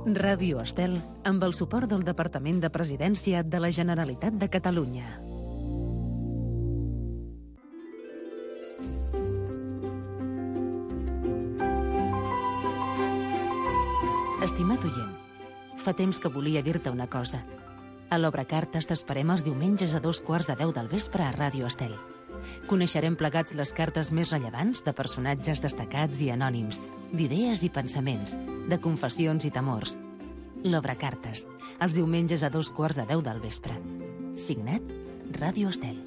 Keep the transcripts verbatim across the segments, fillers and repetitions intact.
Ràdio Estel, amb el suport del Departament de Presidència de la Generalitat de Catalunya. Estimat oient, fa temps que volia dir-te una cosa. A l'Obrecartes t'esperem els diumenges a dos quarts de deu del vespre a Ràdio Estel. Coneixerem plegats les cartes més rellevants de personatges destacats i anònims, d'idees i pensaments, de confessions i temors. L'Obrecartes, els diumenges a dos quarts de deu del vespre. Signat, Ràdio Estel.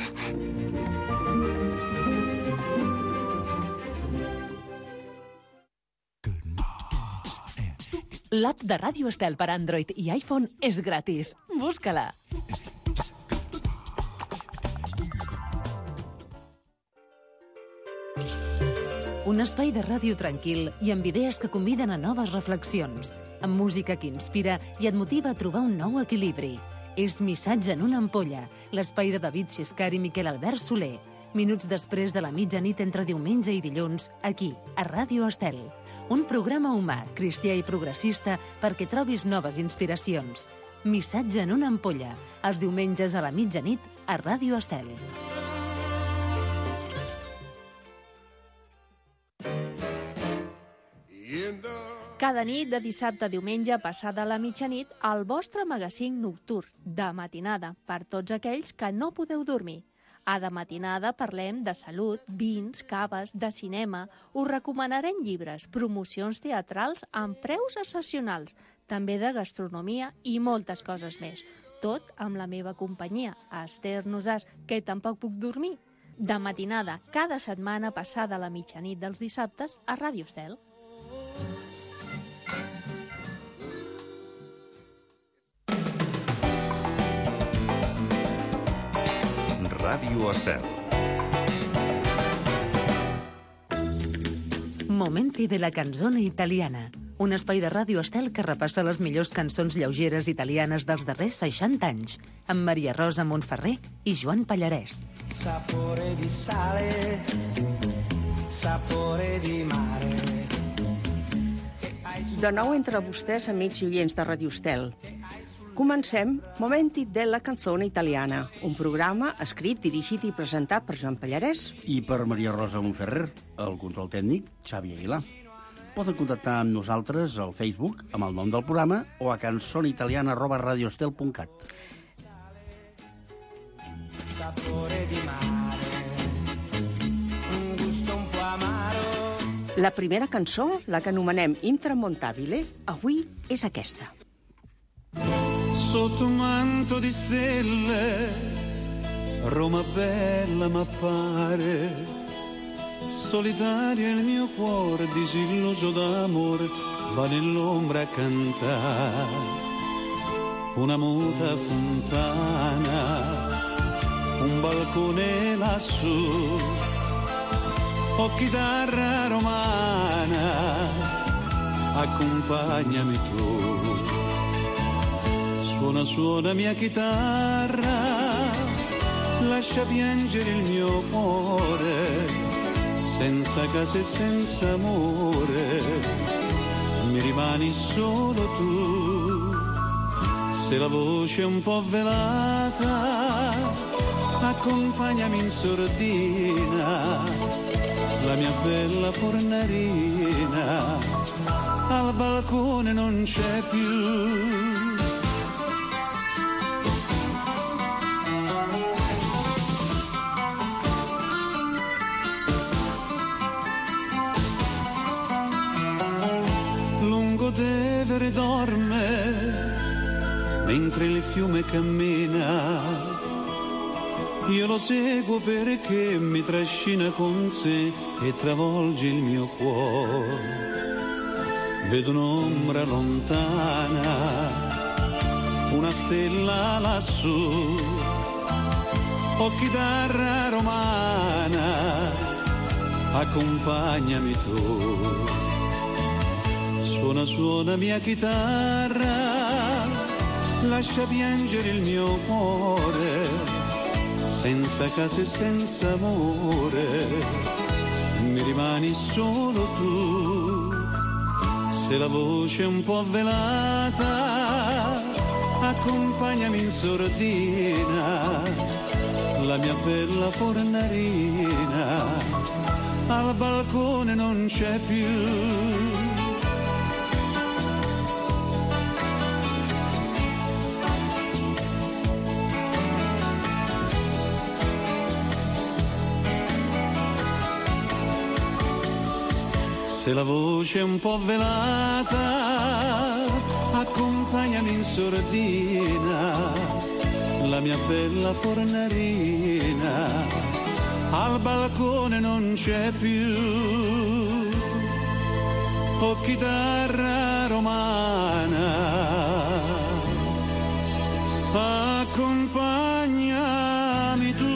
L'app de Ràdio Estel per Android i iPhone és gratis. Busca-la. Un espai de ràdio tranquil i amb idees que conviden a noves reflexions, amb música que inspira i et motiva a trobar un nou equilibri. És Missatge en una ampolla, l'espai de David Xiscar i Miquel Albert Soler. Minuts després de la mitjanit entre diumenge i dilluns, aquí, a Ràdio Estel. Un programa humà, cristià i progressista perquè trobis noves inspiracions. Missatge en una ampolla, els diumenges a la mitjanit a Ràdio Estel. Cada nit de dissabte a diumenge passada la mitjanit, el vostre magazín nocturn de matinada per tots aquells que no podeu dormir. A de matinada parlem de salut, vins, caves, de cinema, us recomanarem llibres, promocions teatrals amb preus excepcionals, també de gastronomia i moltes coses més. Tot amb la meva companyia, Esther Nosàs, que tampoc puc dormir. De matinada, cada setmana passada la mitjanit dels dissabtes a Ràdio Estel. Ràdio Estel. Momenti de la canzone italiana. Un espai de Ràdio Estel que repassa les millors cançons lleugeres italianes dels darrers seixanta anys, amb Maria Rosa Montferrer i Joan Pallarès. Sapore di sale, sapore di mare. De nou entre vostès, amics i oients de Ràdio Estel. Comencem Momenti della canzone italiana, un programa escrit, dirigit i presentat per Joan Pallarès i per Maria Rosa Montferrer, el control tècnic Xavi Aguilar. Poden contactar amb nosaltres al Facebook amb el nom del programa o a canzoneitaliana arroba radioestel punt cat. La primera cançó, la que anomenem Intramontabile, avui és aquesta. Sotto un manto di stelle, Roma bella m'appare, solitaria il mio cuore, disilluso d'amore, va nell'ombra a cantare. Una muta fontana, un balcone lassù, o chitarra romana, accompagnami tu. Suona, suona mia chitarra, lascia piangere il mio cuore, senza casa e senza amore, mi rimani solo tu. Se la voce è un po' velata, accompagnami in sordina, la mia bella fornarina, al balcone non c'è più. Tevere dorme mentre il fiume cammina, io lo seguo perché mi trascina con sé e travolge il mio cuore. Vedo un'ombra lontana, una stella lassù, o chitarra romana, accompagnami tu. Suona, suona mia chitarra, lascia piangere il mio cuore, senza casa e senza amore, mi rimani solo tu. Se la voce è un po' velata, accompagnami in sordina, la mia bella fornarina, al balcone non c'è più. Se la voce è un po' velata, accompagnami in sordina, la mia bella fornarina, al balcone non c'è più. Oh, chitarra romana, accompagnami tu.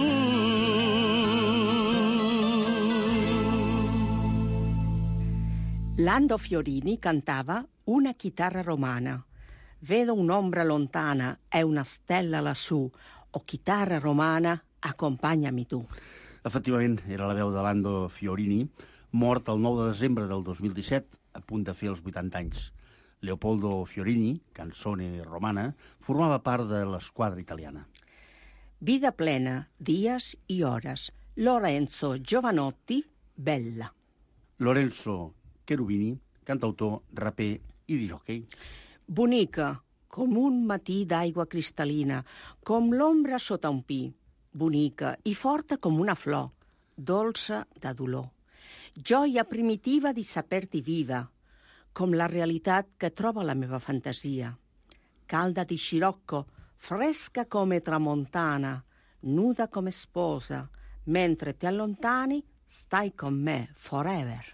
Lando Fiorini cantava Una chitarra romana. Vedo un'ombra lontana e una stella lassù. O chitarra romana, accompagnami tu. Efectivament, era la veu de Lando Fiorini, mort el nou de desembre del dos mil disset, a punt de fer els vuitanta anys. Leopoldo Fiorini, canzone romana, formava part de l'esquadra italiana. Vida plena, dies i hores. Lorenzo Giovanotti, Bella. Lorenzo Cherubini, cantautor, raper i disjockey. Bonica, com un matí d'aigua cristal·lina, com l'ombra sota un pi. Bonica i forta com una flor, dolça de dolor. Gioia primitiva di saper-ti viva, com la realitat che troba la meva fantasia. Calda di scirocco, fresca come tramontana, nuda come sposa, mentre ti allontani, stai con me forever.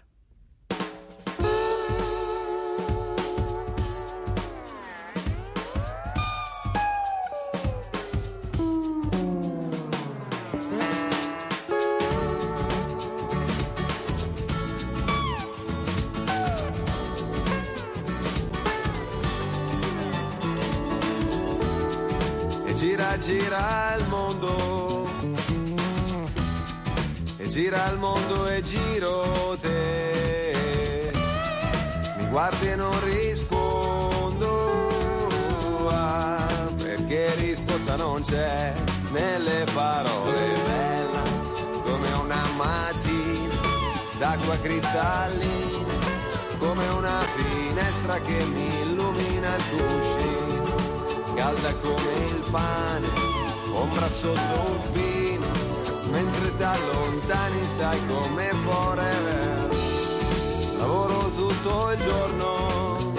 Gira, gira il mondo, e gira il mondo e giro te. Mi guardi e non rispondo, ah, perché risposta non c'è nelle parole. Bella come una mattina d'acqua cristallina, come una finestra che mi illumina il cuscino. Calda come il pane, ombra sotto un pino, mentre da lontani stai come forever. Lavoro tutto il giorno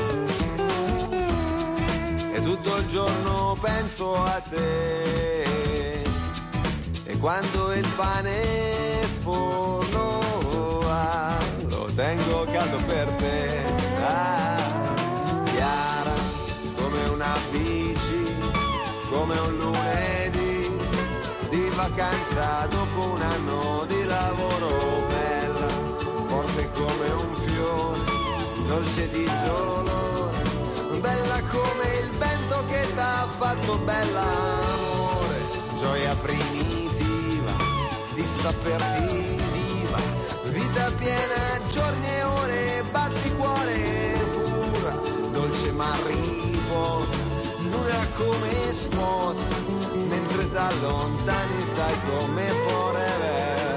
e tutto il giorno penso a te. E quando il pane sforno, ah, lo tengo caldo per te. Ah, chiara come una bici, come un lunedì di vacanza dopo un anno di lavoro. Bella, forte come un fiore, dolce di dolore, bella come il vento che t'ha fatto bella, amore. Gioia primitiva di saperti viva, vita piena, giorni e ore, batti cuore pura, dolce ma riposa, nuda come sposa, mentre da lontani stai come forever.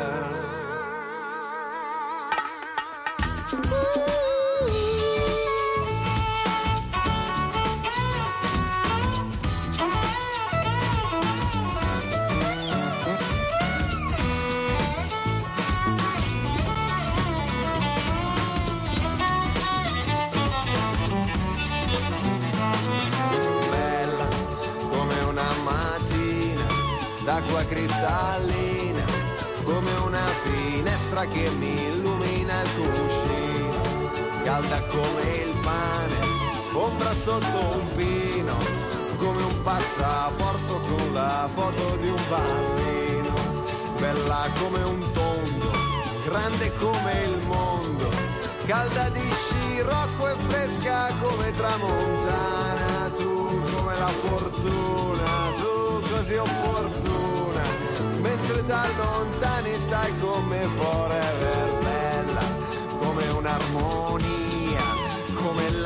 D'acqua cristallina, come una finestra che mi illumina il cuscino. Calda come il pane, ombra sotto un pino, come un passaporto con la foto di un bambino. Bella come un tondo, grande come il mondo, calda di scirocco e fresca come tramontana. Tu come la fortuna, tu così opportuna, mentre da lontani stai come forever. Bella come un'armonia, come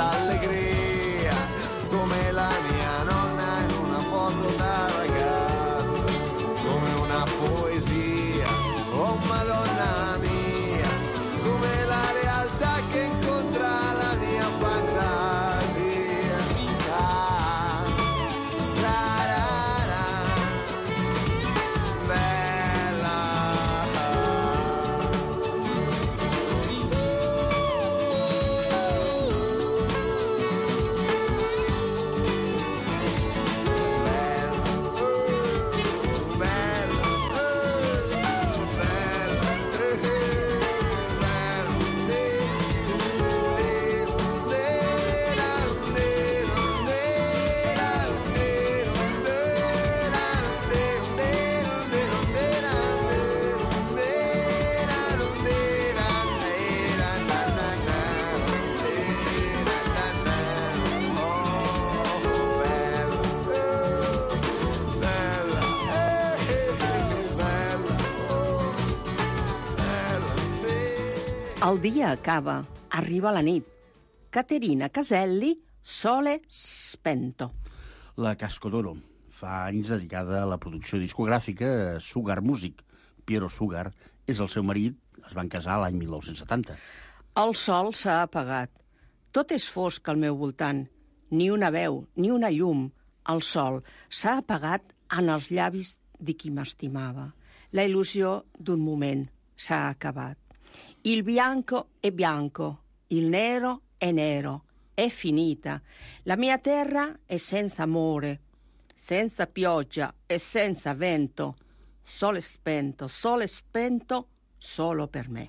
El dia acaba, arriba la nit. Caterina Caselli, Sole spento. La Cascodoro, fa anys dedicada a la producció discogràfica a Sugar Music. Piero Sugar és el seu marit, es van casar l'any mil nou-cents setanta. El sol s'ha apagat. Tot és fosc al meu voltant. Ni una veu, ni una llum. El sol s'ha apagat en els llavis de qui m'estimava. La il·lusió d'un moment s'ha acabat. Il bianco è bianco, il nero è nero, è finita. La mia terra è senza amore, senza pioggia e senza vento. Sole spento, sole spento, solo per me.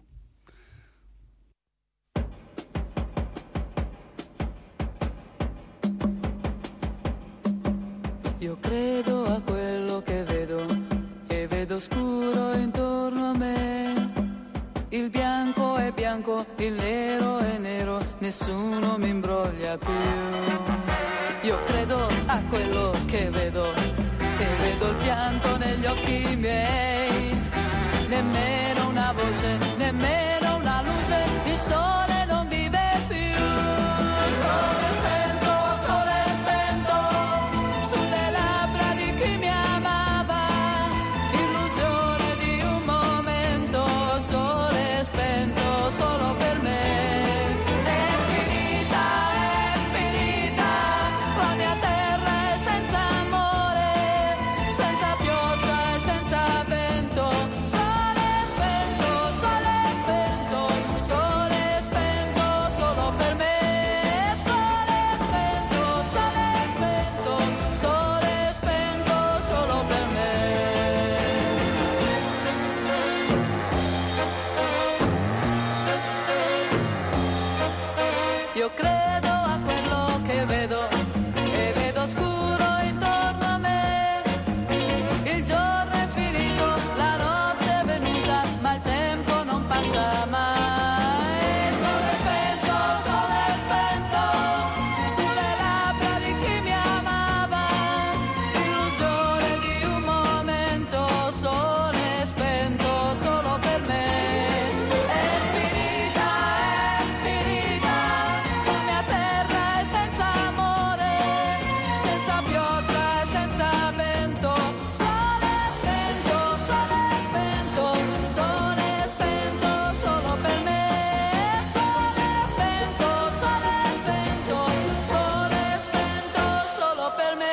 Io credo a quello che vedo e vedo scuro intorno a me. Il bianco è bianco, il nero è nero, nessuno mi imbroglia più. Io credo a quello che vedo e vedo il pianto negli occhi miei. Nemmeno una voce, nemmeno una luce, il sole non vive più. Sole spento, sole spento, sulle labbra di chi mi amava, illusione di un momento, sole spento solo per me. È finita, è finita, la mia terra è senza amore, senza pioggia e senza vento. Sole spento, sole spento, sole spento solo per me. Sole spento, sole spento, sole spento solo per me. Io credo a quello che vedo e vedo scuro intorno a me. Il giorno è finito, la notte è venuta, ma il tempo non passa mai. Sole spento, sole spento, sulle labbra di chi mi amava, illusione di un momento, sole spento solo per me. È finita, è finita, la mia terra è senza amore, senza pioggia e senza vento. Sole spento, sole spento, sole spento solo per me. Sole spento, sole spento, sole spento solo per me.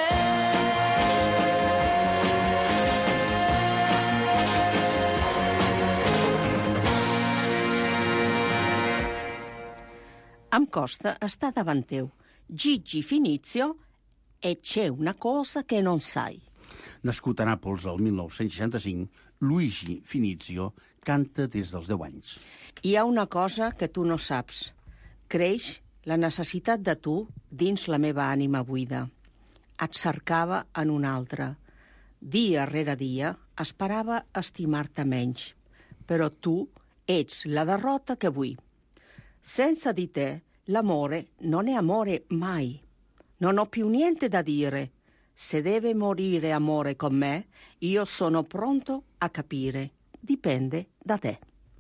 Em costa estar davant teu. Gigi Finizio, e c'è una cosa che non sai. Nascut a Nàpols el mil nou-cents seixanta-cinc, Luigi Finizio canta des dels deu anys. Hi ha una cosa que tu no saps. Creix la necessitat de tu dins la meva ànima buida. Et cercava en un altre. Dia rere dia esperava estimar-te menys. Però tu ets la derrota che vull. Senza di te l'amore non è amore mai. Non ho più niente da dire. Se deve morire amore con me, io sono pronto a capire. Dipende da te.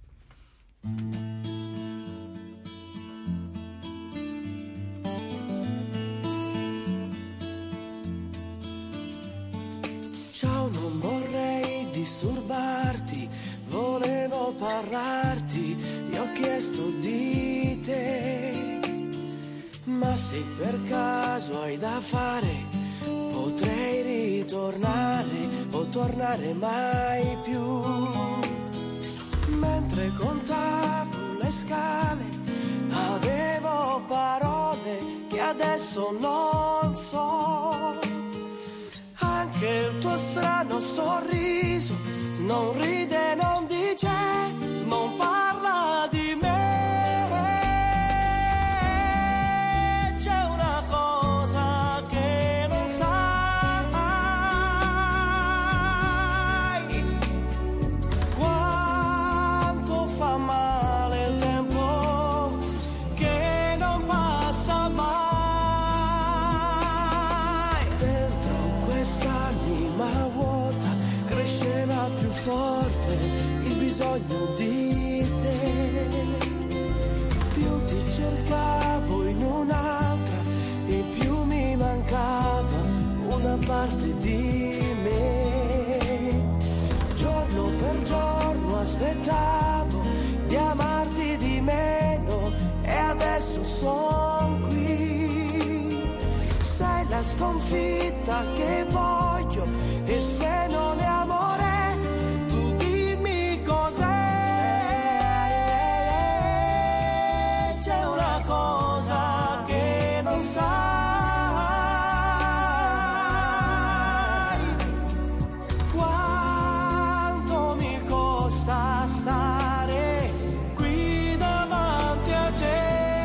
Ciao, non vorrei disturbarti, volevo parlarti, gli ho chiesto di te. Ma se per caso hai da fare, potrei ritornare o tornare mai più. Mentre contavo le scale, avevo parole che adesso non so. Anche il tuo strano sorriso non ride, non dice, non parla di me. C'è una cosa che non sai. Quanto fa male il tempo che non passa mai. Dentro quest'anima vuota cresceva più forte il bisogno di te. sconfitta che voglio, e se non è amore, tu dimmi cos'è. C'è una cosa che non sai, quanto mi costa stare qui davanti a te.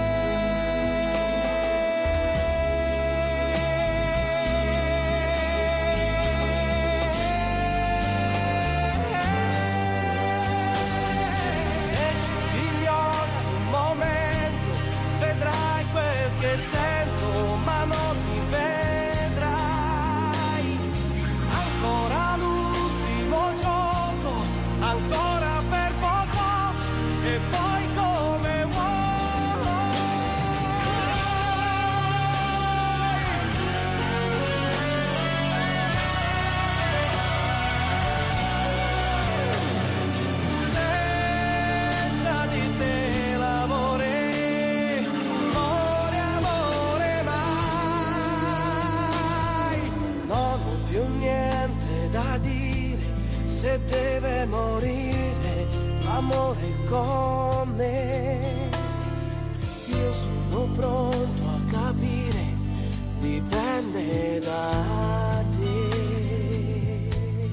Se deve morire l'amore con me, io sono pronto a capire, dipende da te.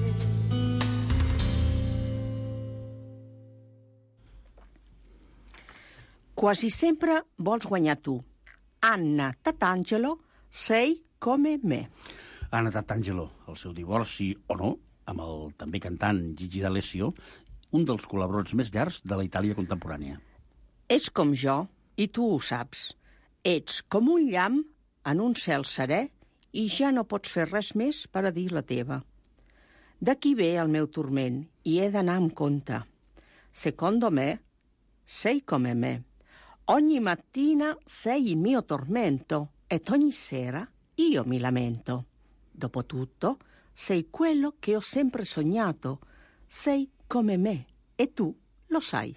Quasi sempre vols guanyar tu. Anna Tatangelo, sei come me. Anna Tatangelo, el seu divorci o no, amb el també cantant Gigi D'Alessio, un dels col·laboradors més llargs de la Itàlia contemporània. És com jo, i tu ho saps. Ets com un llamp en un cel serè i ja no pots fer res més per a dir la teva. D'aquí ve el meu turment i he d'anar amb compte. Secondo me, sei come me. Ogni mattina sei il mio tormento ed ogni sera io mi lamento. Dopotutto, sei quello che ho sempre sognato, sei come me e tu lo sai.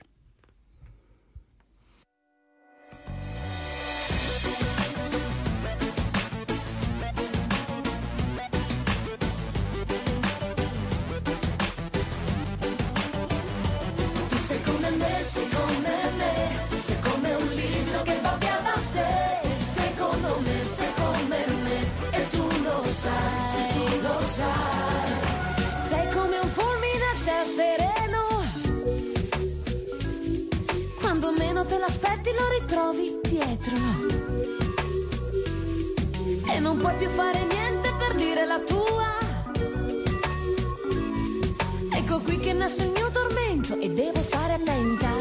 Tu sei come me, sei come me, sei come un livido che va via da sé, secondo me, sei come me e tu lo sai. Lo sai, sei come un fulmine al ciel sereno, quando meno te l'aspetti lo ritrovi dietro, e non puoi più fare niente per dire la tua. Ecco qui che nasce il mio tormento e devo stare attenta.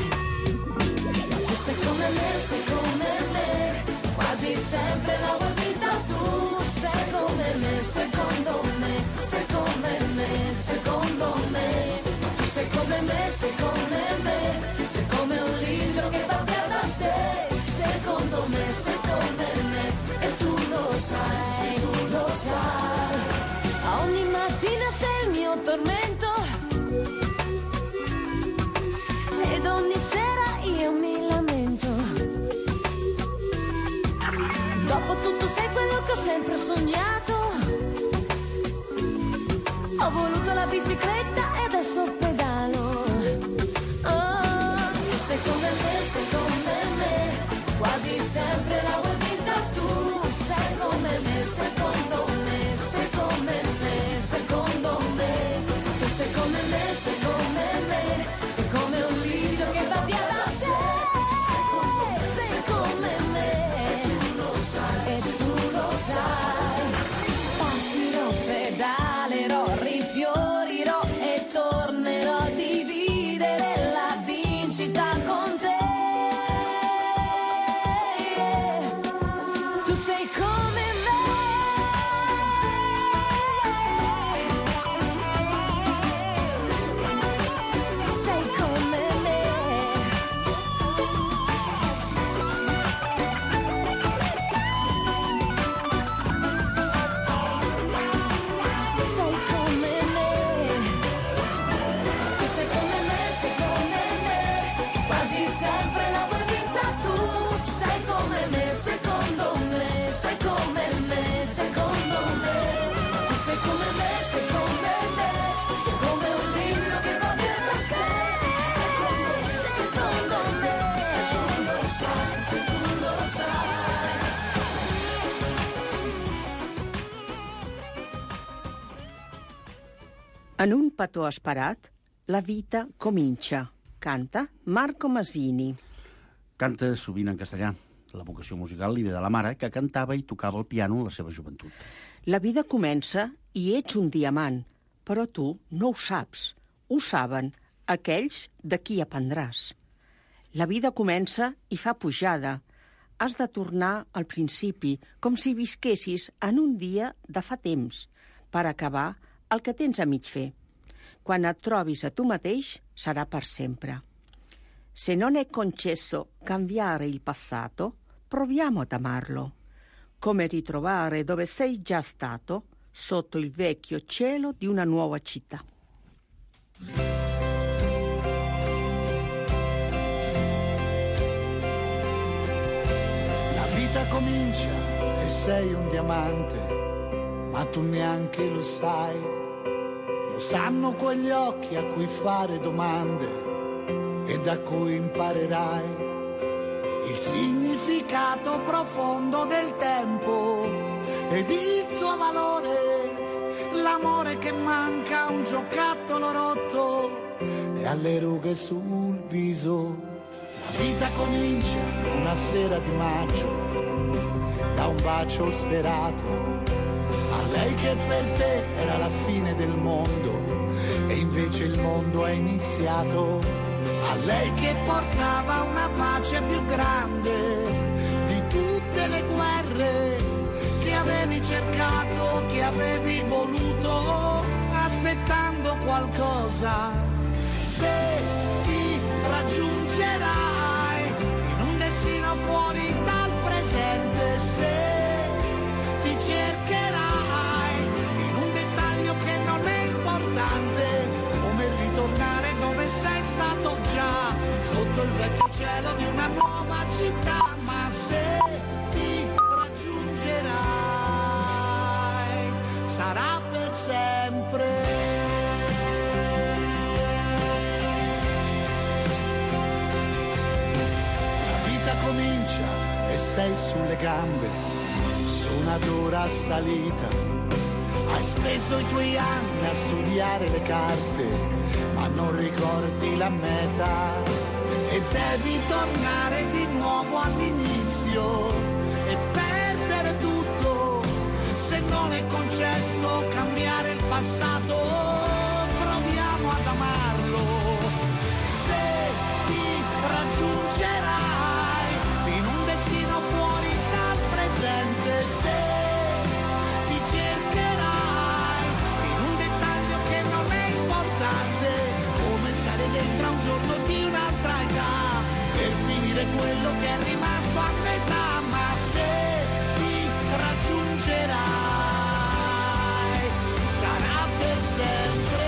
Tu sei come me, sei come me, quasi sempre la vuoi vinta tu. Sei come me, secondo me, sei come me, secondo me. Tu sei come me, sei come me, sei come un livido che va via da sé. Secondo me, sei come me, e tu lo sai, tu lo sai. Ogni mattina sei il mio tormento, ed ogni sera io mi lamento. Dopo tutto sei quello che ho sempre sognato. Ho voluto la bicicletta e adesso pedalo. Oh, tu sei come me, sei come me, quasi sempre la vuoi vinta tu. Sei come me, secondo me, sei come me, secondo me. Tu sei come me, sei come me, sei come un livido che va via da sé. Sei come me, e tu lo sai. Partirò, pedalerò, rifiorirò e tornerò a dividere la vincita con te. Tu sei come me, sei come me. Sei come me, tu sei come me, sei come me, quasi sempre la vuoi vinta tu. Sei come me, secondo me, sei come En un petó esperat, la vita comincia. Canta Marco Masini. Canta sovint en castellà. La vocació musical li ve de la mare, que cantava i tocava el piano en la seva joventut. La vida comença i ets un diamant, però tu no ho saps. Ho saben aquells de qui aprendràs. La vida comença i fa pujada. Has de tornar al principi, com si visquessis en un dia de fa temps, per acabar el que tens a mig fer. Quan et trobis a tu mateix, sarà per sempre. Se non è concesso cambiare il passato, proviamo ad amarlo. Come ritrovare dove sei già stato, sotto il vecchio cielo di una nuova città. La vita comincia e sei un diamante, ma tu neanche lo sai. Lo sanno quegli occhi a cui fare domande e da cui imparerai il significato profondo del tempo ed il suo valore, l'amore che manca, un giocattolo rotto e alle rughe sul viso. La vita comincia una sera di maggio, da un bacio sperato a lei che per te era la fine del mondo e invece il mondo è iniziato. A lei che portava una pace più grande di tutte le guerre che avevi cercato, che avevi voluto, aspettando qualcosa. Se ti raggiungerai in un destino fuori dal presente, se ti cercherai in un dettaglio che non è importante, come ritornare dove sei stato già, sotto il vecchio cielo di una nuova città. Ma se ti raggiungerai sarà per sempre. La vita comincia e sei sulle gambe, su una dura salita. Hai speso i tuoi anni a studiare le carte, ma non ricordi la meta e devi tornare di nuovo all'inizio e perdere tutto. Se non è concesso cambiare il passato, proviamo ad amarlo. Se ti raggiungerai in un destino fuori dal presente, se ti cercherai in un dettaglio che non è importante, come stare dentro a un giorno di un'altra età per finire quello che è rimasto a metà. Ma se ti raggiungerai sarà per sempre.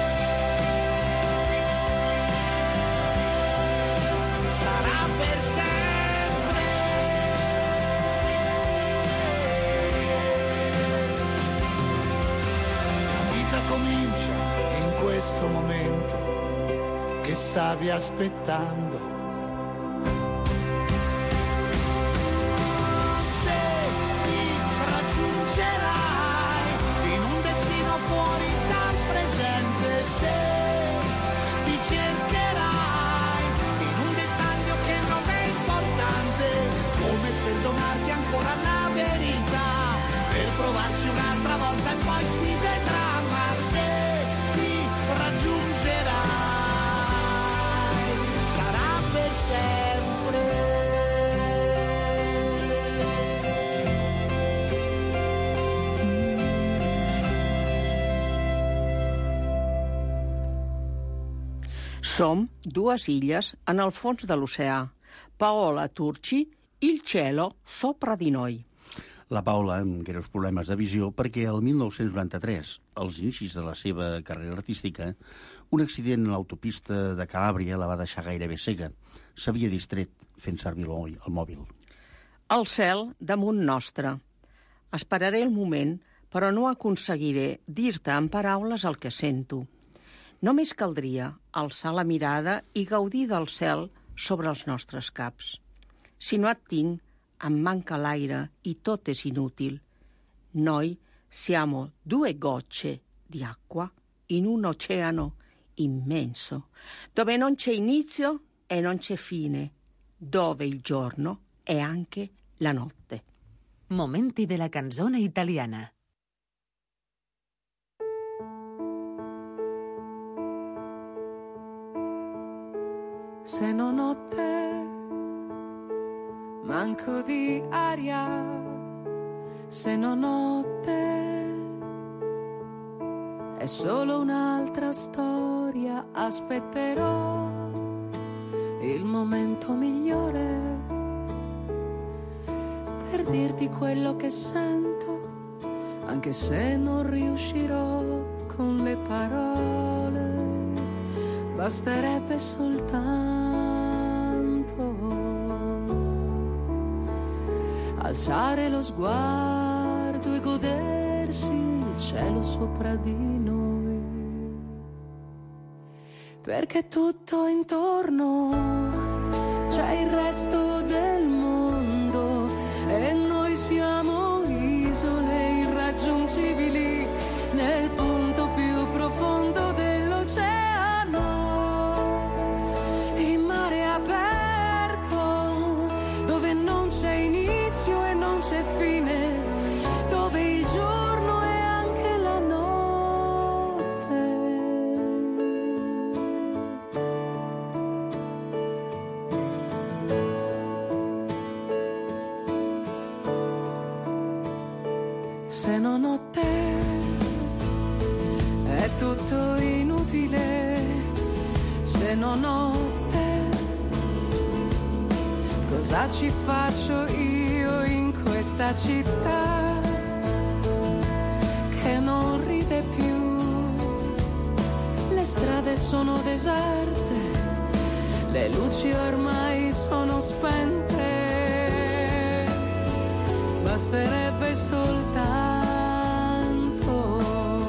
Sarà per sempre. La vita comincia in questo momento che stavi aspettando. Se ti raggiungerai in un destino fuori dal presente, se ti cercherai in un dettaglio che non è importante, come perdonarti ancora la verità, per provarci un'altra volta e poi si vedrà. Ma se ti raggiungerai sarà per sempre. Som dues illes en el fons de l'oceà. Paola Turci, Il cielo sopra di noi. La Paula, amb greus problemes de visió, perquè el mil nou-cents noranta-tres, als inicis de la seva carrera artística, un accident a l'autopista de Calàbria la va deixar gairebé cega. S'havia distret fent servir el mòbil. El cel damunt nostre. Esperaré el moment, però no aconseguiré dir-te en paraules el que sento. Només caldria alçar la mirada i gaudir del cel sobre els nostres caps. Si no et tinc, em manca l'aire i tot és inútil. Noi siamo due gocce di acqua in un oceano immenso, dove non c'è inizio e non c'è fine, dove il giorno è anche la notte. Momenti della canzone italiana. Se non ho te, manco di aria. Se non ho te, è solo un'altra storia. Aspetterò il momento migliore per dirti quello che sento, anche se non riuscirò con le parole. Basterebbe soltanto alzare lo sguardo e godersi il cielo sopra di noi, perché tutto intorno c'è il resto del mondo e noi siamo isole irraggiungibili nel punto più profondo dell'oceano. E non c'è fine, dove il giorno è anche la notte. Se non ho te è tutto inutile, se non ho te cosa ci faccio io in questa città che non ride più? Le strade sono deserte, le luci ormai sono spente. Basterebbe soltanto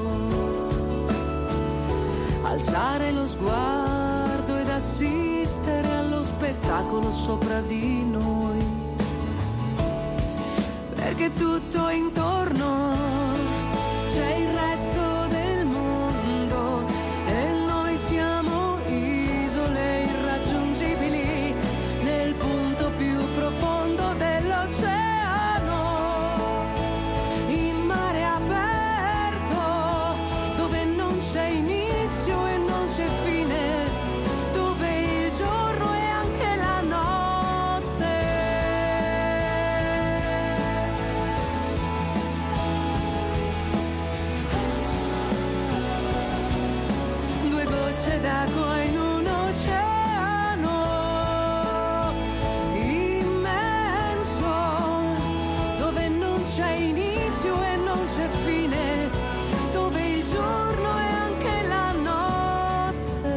alzare lo sguardo ed assistere allo spettacolo sopra di noi, perché tutto intorno c'è il resto del mondo e noi siamo isole irraggiungibili nel punto più profondo dell'oceano, in mare aperto dove non c'è inizio e non c'è fine, dove il giorno è anche la notte. Due gocce d'acqua in un oceano immenso, dove non c'è inizio e non c'è fine, dove il giorno è anche la notte.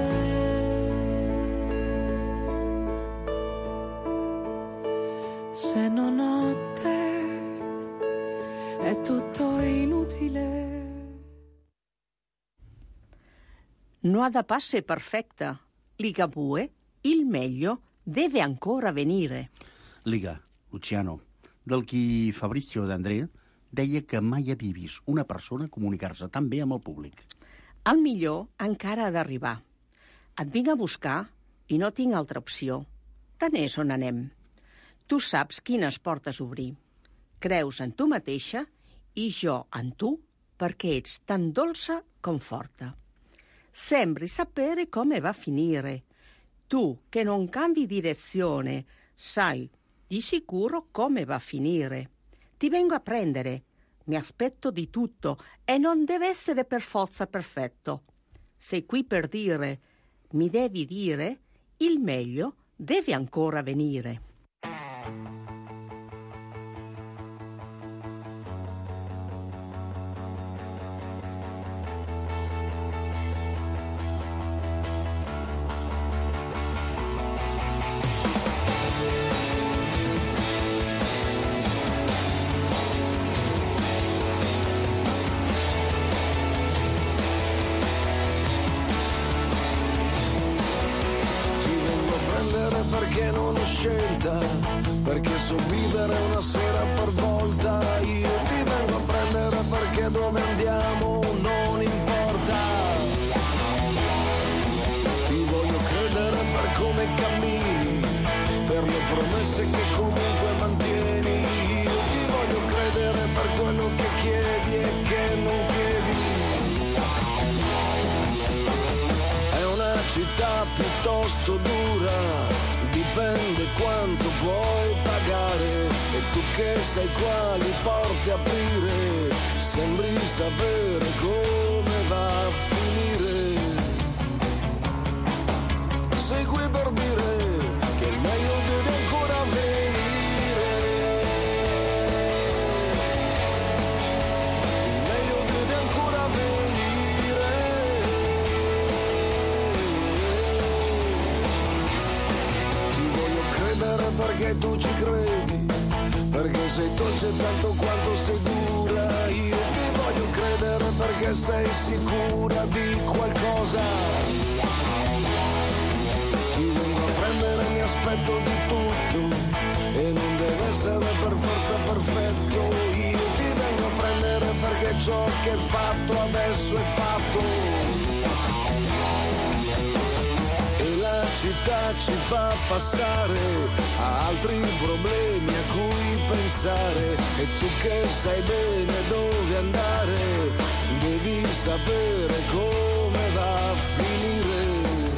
Se non ho te è tutto inutile. Nuada passe perfetta. Ligabue, il meglio deve ancora venire. Liga, Luciano, del qui Fabrizio D'Andrea deia que mai havia vist una persona comunicar-se tan bé amb el públic. El millor encara ha d'arribar. Et vinc a buscar i no tinc altra opció. Tant és on anem. Tu saps quines portes obrir. Creus en tu mateixa i jo en tu perché ets tan dolça com forta. Sembri sapere come va a finire. Tu che non cambi direzione, sai di sicuro come va a finire. Ti vengo a prendere, mi aspetto di tutto e non deve essere per forza perfetto. Sei qui per dire, mi devi dire, il meglio deve ancora venire. Perché non ho scelta, perché so vivere una sera per volta. Io ti vengo a prendere perché dove andiamo non importa. piuttosto dura, dipende quanto puoi pagare. E tu che sai quali porte aprire, sembri sapere come va a finire. Sei qui per dire che il meglio deve ancora venire. Il meglio deve ancora venire. Ti voglio credere perché tu ci credi, perché sei dolce tanto quanto sei dura. Io ti voglio credere perché sei sicura di qualcosa. Ti vengo a prendere, mi aspetto di tutto e non deve essere per forza perfetto. Io ti vengo a prendere perché ciò che è fatto adesso è fatto. E la città ci fa passare a altri problemi a cui pensare. E tu che sai bene dove andare, devi sapere come va a finire.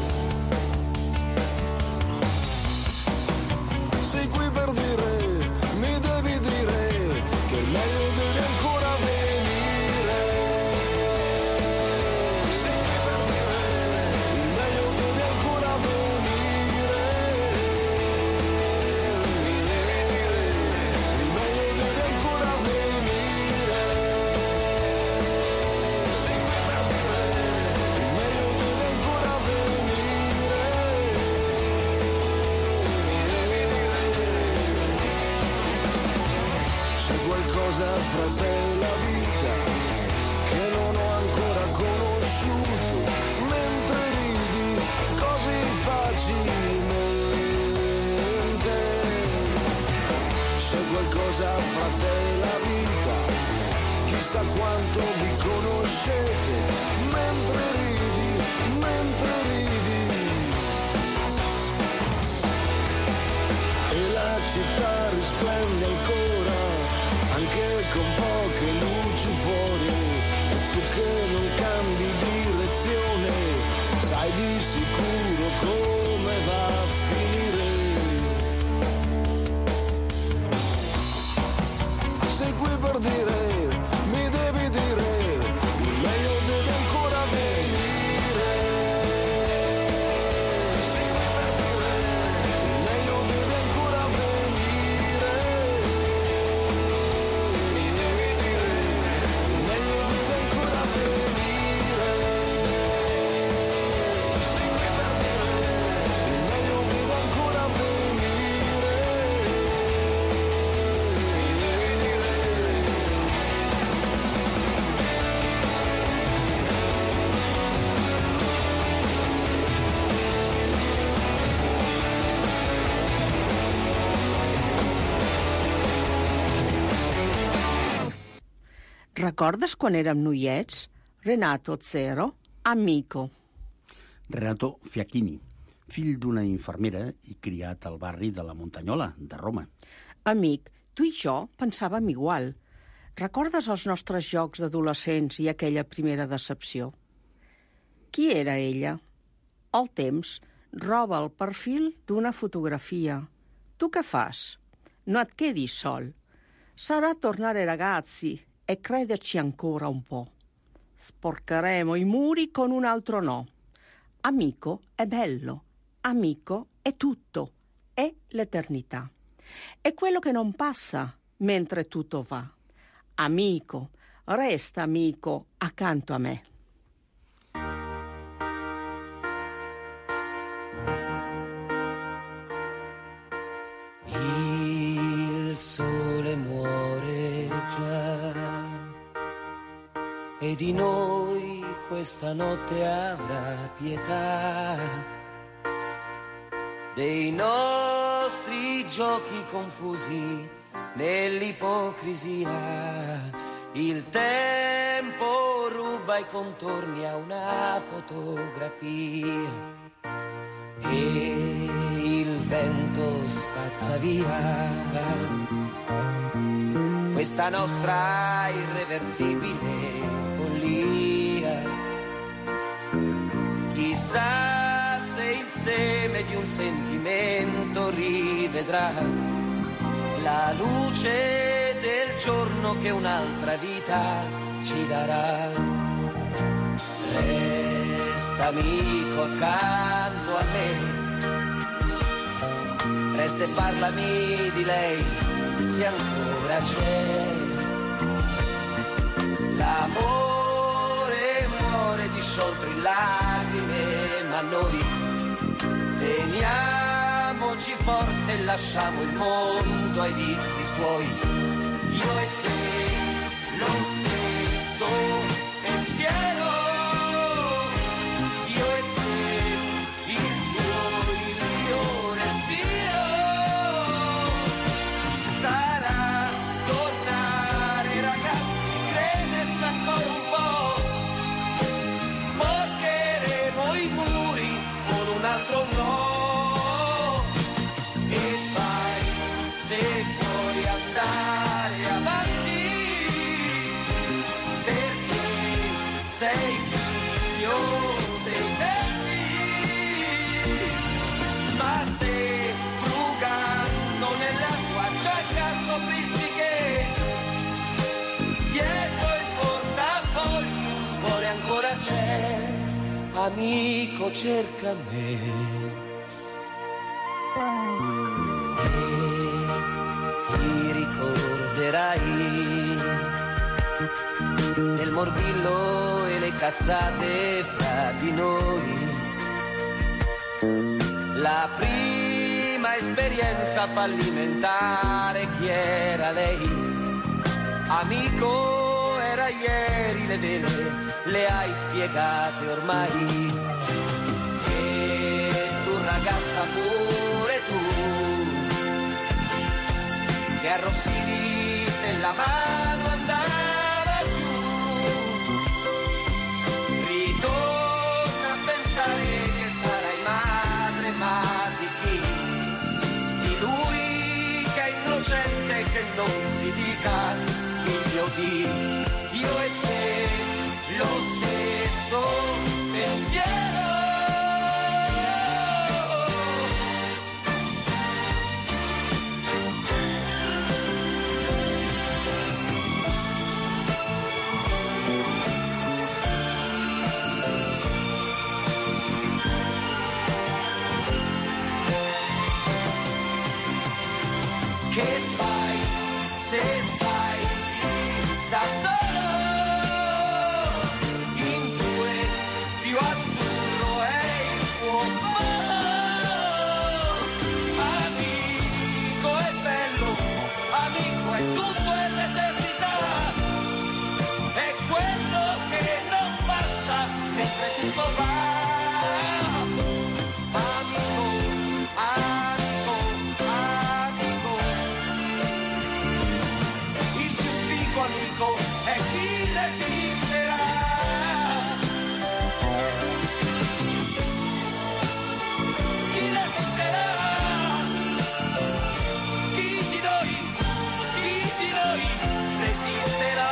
Sei qui per dire, mi devi dire che il meglio deve ancora venire. Sei qui per dire, il meglio deve ancora venire. Mi devi dire, il meglio deve ancora venire. Sei qui per dire, il meglio deve ancora venire. Qualcosa fra te e la vita che non ho ancora conosciuto, mentre ridi così facilmente. C'è qualcosa fra te e la vita, chissà quanto vi conoscete, mentre ridi, mentre ridi. E la città risplende ancora, anche con poche luci fuori. E tu che non cambi direzione, sai di sicuro come va a finire. Sei qui per dire, mi devi dire, il meglio deve ancora venire. Sei qui per dire, il meglio deve ancora venire. Recordes quan érem noiets? Renato Zero, amico. Renato Fiacchini, fill d'una infermera i criat al barri de la Montagnola, de Roma. Amic, tu i jo pensàvem igual. Recordes els nostres jocs d'adolescents i aquella primera decepció? Qui era ella? El temps roba el perfil d'una fotografia. Tu què fas? No et quedis sol. Sarà tornare ragazzi e crederci ancora un po'. Sporcheremo i muri con un altro no. Amico è bello, amico è tutto, è l'eternità. È quello che non passa mentre tutto va. Amico, resta amico accanto a me. Il sole muore già e di noi questa notte avrà pietà, dei nostri giochi confusi nell'ipocrisia. Il tempo ruba i contorni a una fotografia e il vento spazza via questa nostra irreversibile follia. Chissà se il seme di un sentimento rivedrà la luce del giorno che un'altra vita ci darà. Resta amico accanto a me, resta e parlami di lei se ancora c'è. L'amore muore disciolto in lacrime, ma noi teniamoci forte e lasciamo il mondo ai vizi suoi. Io e te lo stesso pensiero, io e te il tuo, il mio respiro. Sarà tornare ragazzi, crederci ancora un po', sporcheremo i muri con un altro no. Se vuoi andare avanti, perché sei figlio dei tempi, ma se frugando nell'acqua già scoprissi che dietro il portafogli un cuore ancora c'è, amico cerca me. Ti ricorderai del morbillo e le cazzate fra di noi, la prima esperienza fallimentare. Chi era lei? Amico era ieri, le vele le hai spiegate ormai. E tu ragazza pure tu, che arrossivi se la mano andava giù, ritorna a pensare che sarai madre, ma di chi? Di lui che è innocente, che non si dica figlio di. Io e te lo stesso pensiero. Che fai se stai da solo in due più azzurro e il tuo mare? Amico è bello, amico è tutto e l'eternità, è quello che non passa mentre tutto va. E chi resisterà? Chi resisterà? Chi di noi, chi di noi resisterà?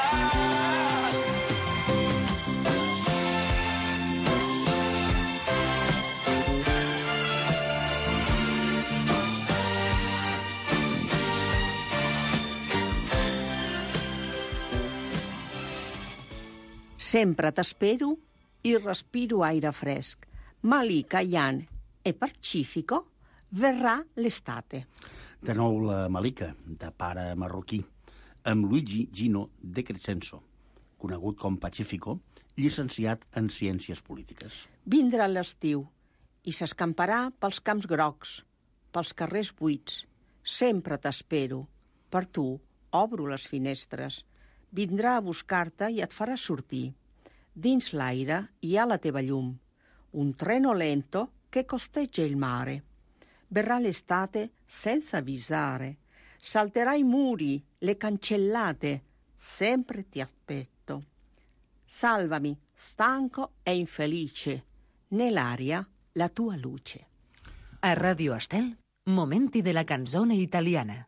Sempre t'espero i respiro aire fresc. Malì, callant e pacifico, verrà l'estate. De nou la Malika, de pare marroquí, amb Luigi Gino De Crescenzo, conegut com Pacifico, llicenciat en Ciències Polítiques. Vindrà l'estiu i s'escamparà pels camps grocs, pels carrers buits. Sempre t'espero. Per tu obro les finestres. Vindrà a buscar-te i et farà sortir. Dins l'aire hi ha la teva llum, un treno lento che costeggia il mare. Verrà l'estate senza avvisare, salterà i muri, le cancellate, sempre ti aspetto. Salvami, stanco e infelice, nell'aria la tua luce. A Radio Estel, momenti della canzone italiana.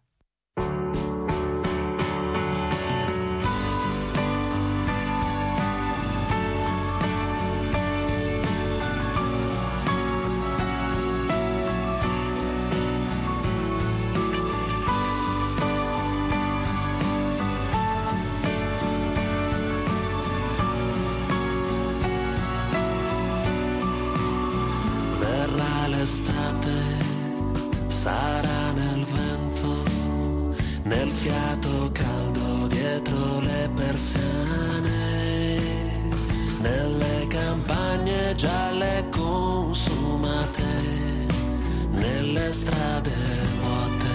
dietro le persiane, nelle campagne gialle consumate, nelle strade vuote.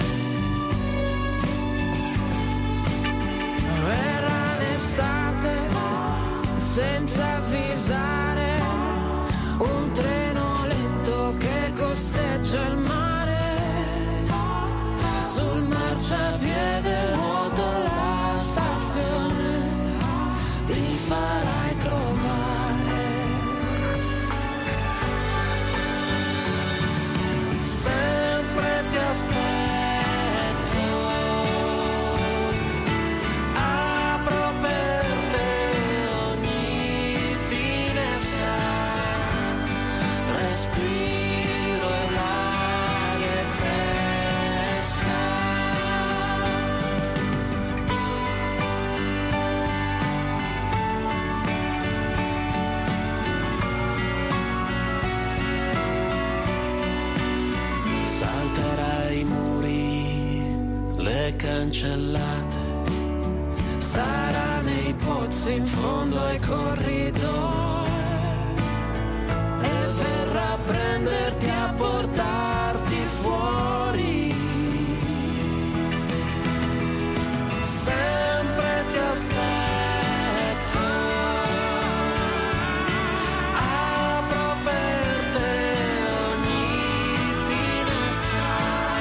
Verrà l'estate senza avvisare, un treno lento che costeggia il mare, sul marciapiede vuoto la stazione, ti farai trovare. Sempre ti aspetto, apro per te ogni finestra, respiro e l'aria è fresca. Salterai i muri, le cancellate, starà nei pozzi in fondo ai corridoi e verrà a prenderti, a portarti fuori. Sempre ti aspetto, apro per te ogni finestra,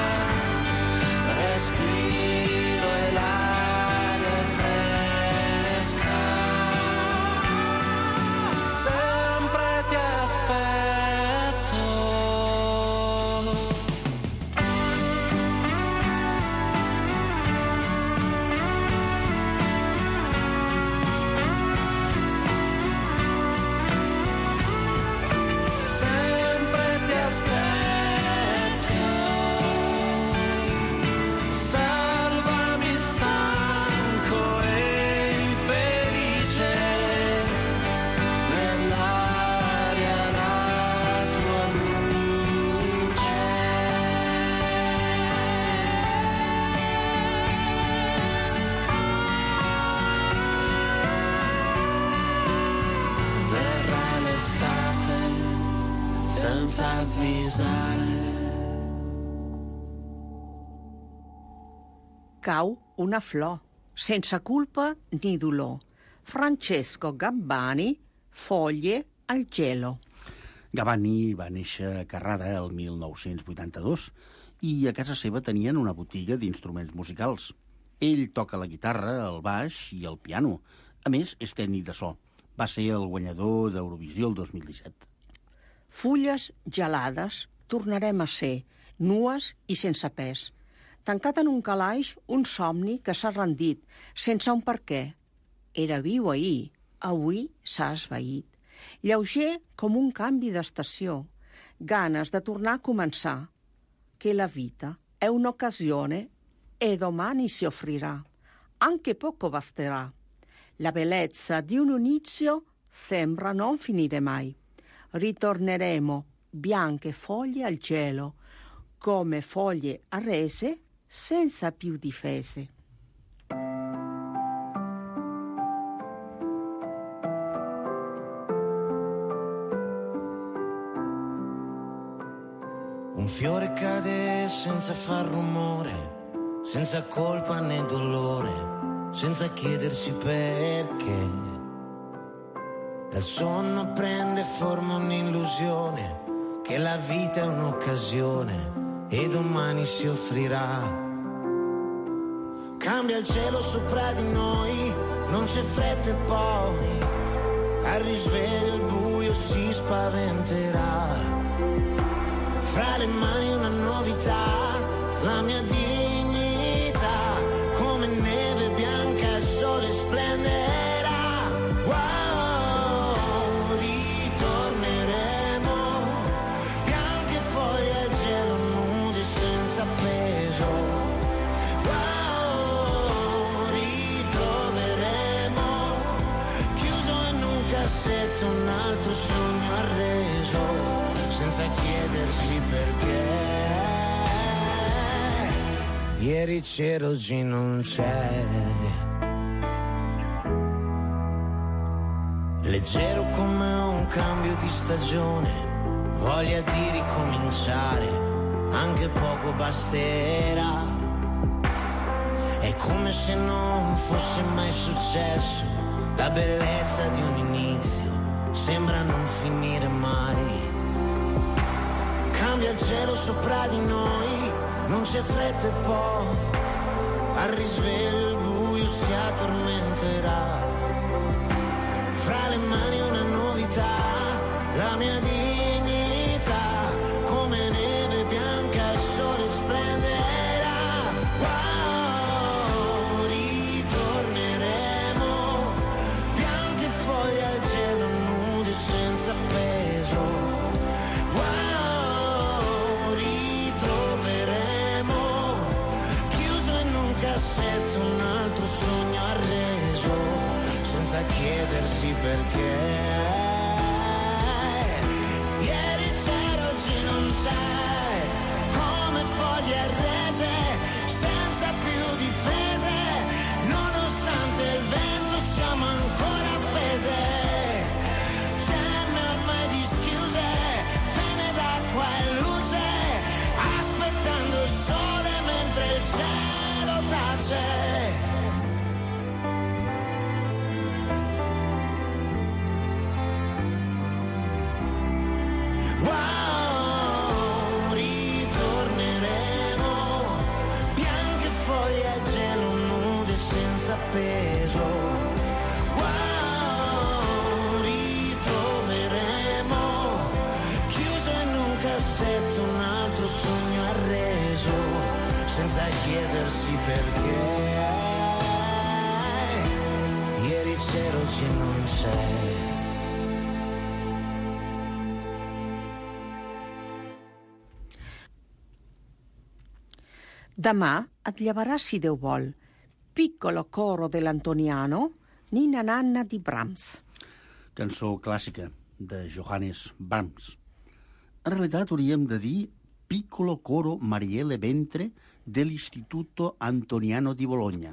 respiro e l'aria è fresca. Sempre ti aspetto. Sempre ti aspetto. Salvami stanco e infelice, nell'aria la tua luce. Verrà l'estate senza avvisare. Cau una flor, sense culpa ni dolor. Francesco Gabbani, Foglie al gelo. Gabbani va néixer a Carrara el mil nou-cents vuitanta-dos i a casa seva tenien una botiga d'instruments musicals. Ell toca la guitarra, el baix i el piano. A més, és tècnic de so. Va ser el guanyador d'Eurovisió el dos mil disset. Fulles gelades tornarem a ser, nues i sense pes. Tancat en un calaix, un somni que s'ha rendit, sense un per què. Era viu ahir, avui s'ha esvaït. Lleuger com un canvi d'estació. Ganes de tornar a començar. Che la vita è un'occasione e domani si offrirà. Anche poco basterà. La bellezza di un inizio sembra non finire mai. Ritorneremo bianche foglie al cielo, come foglie arrese senza più difese. Un fiore cade senza far rumore, senza colpa né dolore, senza chiedersi perché. Dal sonno prende forma un'illusione, che la vita è un'occasione e domani si offrirà. Cambia il cielo sopra di noi, non c'è fretta e poi al risveglio il buio si spaventerà. Fra le mani una novità, la mia dignità, come neve bianca il sole splenderà. Wow, ritorneremo bianche foglie al cielo, nude senza peso. Wow, ritroveremo chiuso in un cassetto un altro sogno arreso, senza chiedersi perché. Ieri c'era, oggi non c'è. leggero come un cambio di stagione, voglia di ricominciare, anche poco basterà. È come se non fosse mai successo, la bellezza di un inizio sembra non finire mai. Cambia il cielo sopra di noi, non c'è fretta e poi al risveglio il buio si addormenterà. Fra le mani una novità, la mia dignità, come neve bianca il sole splenderà. Wow, ritorneremo, bianche foglie al cielo, nude senza peso. Wow, ritroveremo, chiuso in un cassetto un altro sogno arreso, senza chiedersi perché. Ieri c'era, oggi non c'è, come foglie arrese, senza più difese, nonostante il vento siamo ancora appese. Gemme ormai dischiuse, vene d'acqua e luce, aspettando il sole mentre il cielo tace. Wow, ritorneremo, bianche foglie al cielo, nude senza peso. Wow, ritroveremo, chiuso in un cassetto un altro sogno arreso, senza chiedersi perché. Ieri c'era, oggi non c'è. Demà et llevaràs, si Déu vol, Piccolo coro dell'Antoniano, Ninna Nanna di Brahms. Cançó clàssica de Johannes Brahms. En realitat hauríem de dir Piccolo coro Marielle Ventre dell'Istituto Antoniano di Bologna.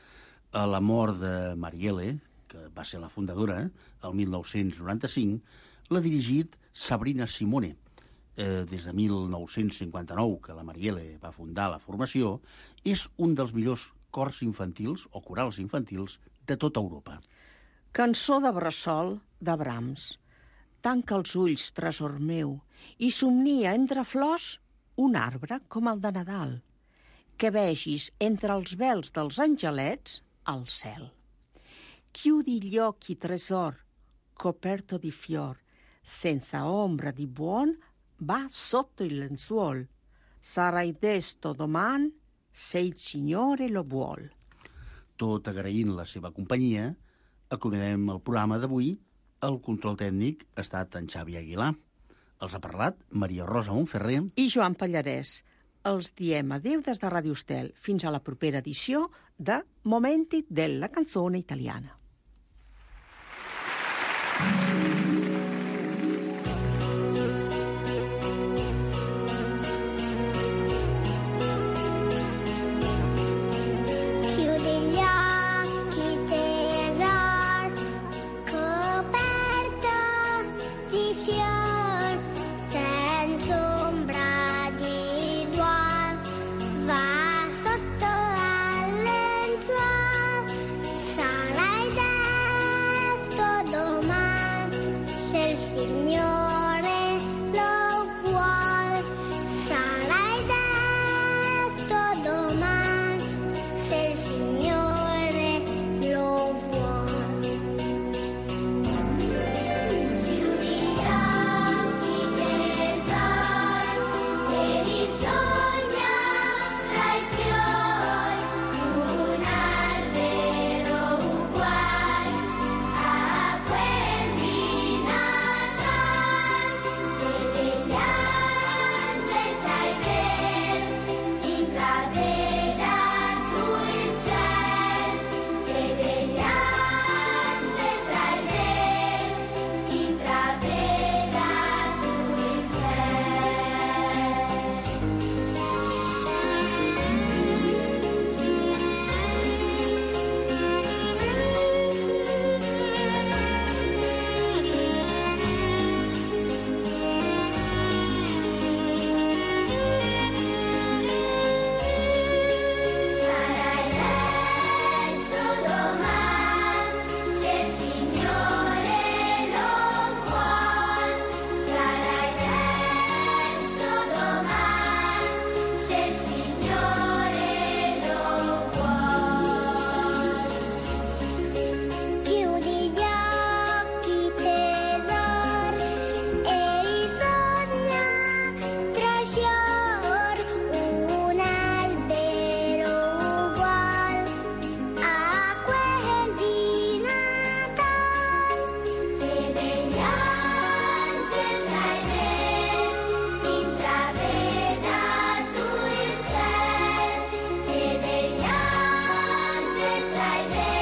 A la mort de Marielle, que va ser la fundadora, el mil nou-cents noranta-cinc, l'ha dirigit Sabrina Simone. Eh, des de mil nou-cents cinquanta-nou, que la Marielle va fundar la formació, és un dels millors cors infantils o corals infantils de tota Europa. Cançó de bressol de Brahms. Tanca els ulls, tresor meu, i somnia entre flors un arbre com el de Nadal, que vegis entre els vels dels angelets al cel. Chiudi gli occhi, tresor, coperto di fior, senza ombra di buon, va sotto il lenzuol. Sarai desto doman se il Signore lo vuol. Tot agraint la seva companyia, acomiadem el programa d'avui. El control tècnic ha estat en Xavi Aguilar. Els ha parlat Maria Rosa Montferrer i Joan Pallarès. Els diem adéu des de Radio Estel. Fins a la propera edició de Momenti della canzone italiana. Sarai desto domani. sai bene.